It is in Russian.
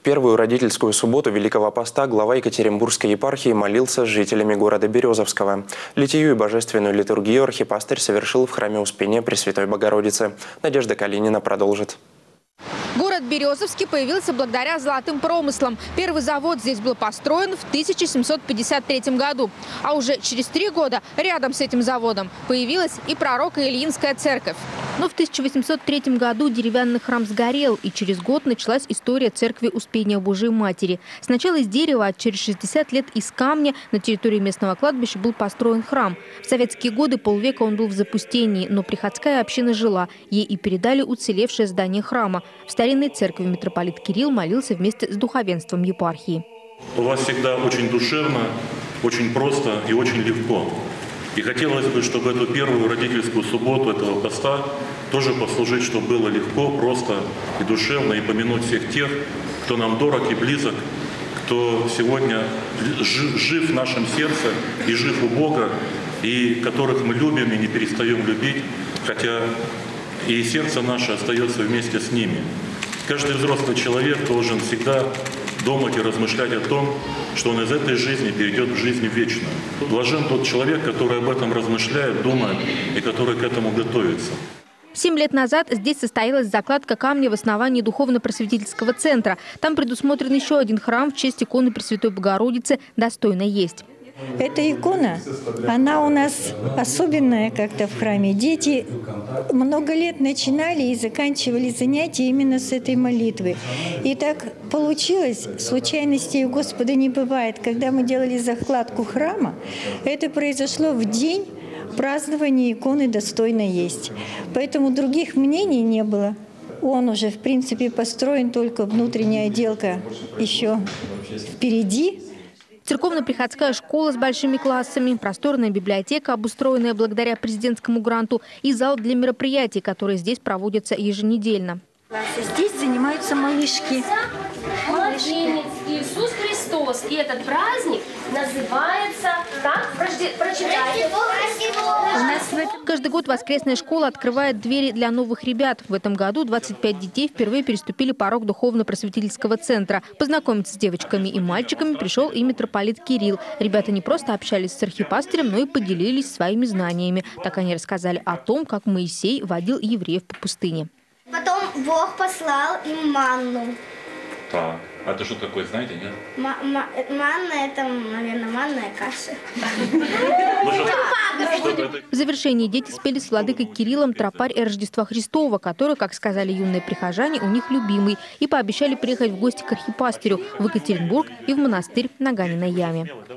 первую родительскую субботу Великого Поста глава Екатеринбургской епархии молился с жителями города Березовского. Литию и божественную литургию архипастырь совершил в храме Успения Пресвятой Богородицы. Надежда Калинина продолжит. Город Березовский появился благодаря золотым промыслам. Первый завод здесь был построен в 1753 году. А уже через 3 года рядом с этим заводом появилась и пророко-Ильинская церковь. Но в 1803 году деревянный храм сгорел, и через год началась история церкви Успения Божией Матери. Сначала из дерева, а через 60 лет из камня на территории местного кладбища был построен храм. В советские годы полвека он был в запустении, но приходская община жила. Ей и передали уцелевшее здание храма. В старинной церкви митрополит Кирилл молился вместе с духовенством епархии. У вас всегда очень душевно, очень просто и очень легко. И хотелось бы, чтобы эту первую родительскую субботу этого поста тоже послужить, чтобы было легко, просто и душевно, и помянуть всех тех, кто нам дорог и близок, кто сегодня жив в нашем сердце и жив у Бога, и которых мы любим и не перестаем любить, хотя и сердце наше остается вместе с ними. Каждый взрослый человек должен всегда думать и размышлять о том, что он из этой жизни перейдет в жизнь вечную. Блажен тот человек, который об этом размышляет, думает и который к этому готовится. 7 лет назад здесь состоялась закладка камня в основании духовно-просветительского центра. Там предусмотрен еще один храм в честь иконы Пресвятой Богородицы «Достойно есть». Эта икона, она у нас особенная как-то в храме. Дети много лет начинали и заканчивали занятия именно с этой молитвы. И так получилось, случайностей у Господа не бывает. Когда мы делали закладку храма, это произошло в день празднования иконы «Достойно есть». Поэтому других мнений не было. Он уже, в принципе, построен, только внутренняя отделка еще впереди. Церковно-приходская школа с большими классами, просторная библиотека, обустроенная благодаря президентскому гранту, и зал для мероприятий, которые здесь проводятся еженедельно. Здесь занимаются малышки. Младенец Иисус Христос. И этот праздник называется, как? Прочитайте. Каждый год воскресная школа открывает двери для новых ребят. В этом году 25 детей впервые переступили порог духовно-просветительского центра. Познакомиться с девочками и мальчиками пришел и митрополит Кирилл. Ребята не просто общались с архипастырем, но и поделились своими знаниями. Так они рассказали о том, как Моисей водил евреев по пустыне. Потом Бог послал им манну. Так, а это что такое, знаете, нет? Манна – это, наверное, манная каша. В завершении дети спели с владыкой Кириллом тропарь Рождества Христова, который, как сказали юные прихожане, у них любимый, и пообещали приехать в гости к архипастырю в Екатеринбург и в монастырь на Ганиной яме.